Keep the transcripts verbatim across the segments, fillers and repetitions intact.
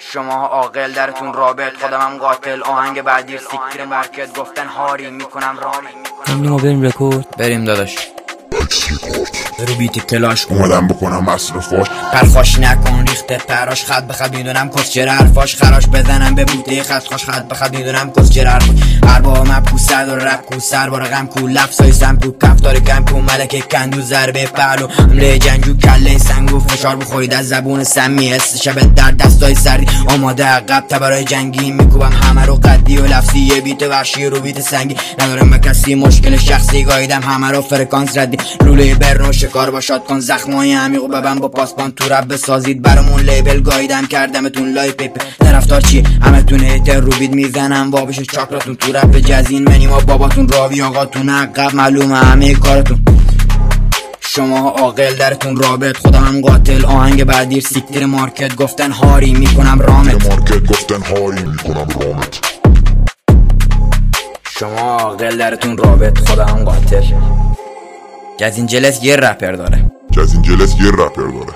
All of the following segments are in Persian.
شما عاقل درتون رابط، خودمم قاتل. آهنگ بعدی سیکتیر مارکت، گفتن هاری میکنم رانی. ما بریم رکورد. بریم داداش. رو بیت کلاش اومدم بکنم مصرفاش، پرخاش نکن ریخته پراش. خط به خط میدونم کس چرا حرفاش، خراش بزنم به بوته خط خوش. خط به خط میدونم کس چرا حرفاش. اربا مبکو سر و رب کو سر بار غم کو لفظای سم کو کفتار کم کو ملک کندو ضربه پهلو حمله جنگو کله سنگو فشار بخورید از زبون سمی. حس شب در دستای سردی آماده عقب تبرای جنگی میکوبم همه رو قدی و لفظی. یه بیت وحشی رو بیت سنگی ندارم به کسی مشکل شخصی، گاییدم همه رو فرکانس ردی. لوله برنو شکار باشد کن زخمای عمیق و ببن با پاسبان تو رب بسازید برامون لیبل. گاییدم کردمتون لای پیپ طرفدار چی همتون هیتر رو بیت میزنم وابش چاکراتون تو رب جزین منی ما باباتون راوی آقاتون عقب معلومه همه کارتون. شما عاقل درتون رابط، خودمم قاتل. آهنگ بعدی سیکتیر مارکت، گفتن هاری میکنم رامت. مارکت گفتن هاری میکنم رامت. شما عاقل درتون رابط، خودمم قاتل. جزین جلس یه رپر داره. جزین جلس یه رپر داره.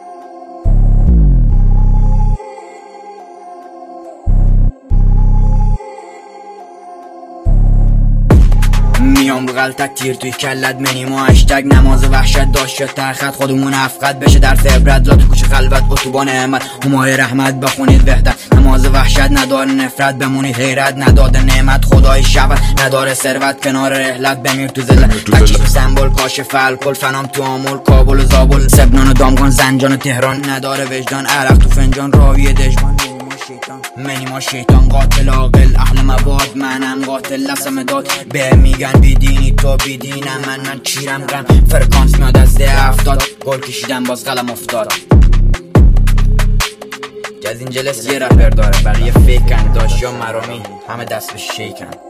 میام رو غلطت تیر توی کلت منیما هشتگ نماز وحشت داشت ترخط خودمون افقد بشه در عبرت لا تو کوچه خلوت اتوبان احمد همای رحمت بخونید وحدت. نماز وحشت نداره نفرت بمونید حیرت نداده نعمت خدای شبت نداره ثروت کنار رحلت بمیر تو ذلت تکیف سمبل کاشف الکل فنام تو آمول کابل و زابل سبنان و دامگان زنجان تهران نداره وجدان عرق تو فنجان راوی دژبان منی ما شیطان قاتل عاقل اهل مواد منم قاتل لسم داد به میگن بیدینی تو بیدینم من من چیرم غم فرکانس میاد از ده افتاد گل کشیدم باز قلم افتاد. جزین جلس یه رپر داره بقیه فیکن داشت یا مرامی همه دست به شیکن.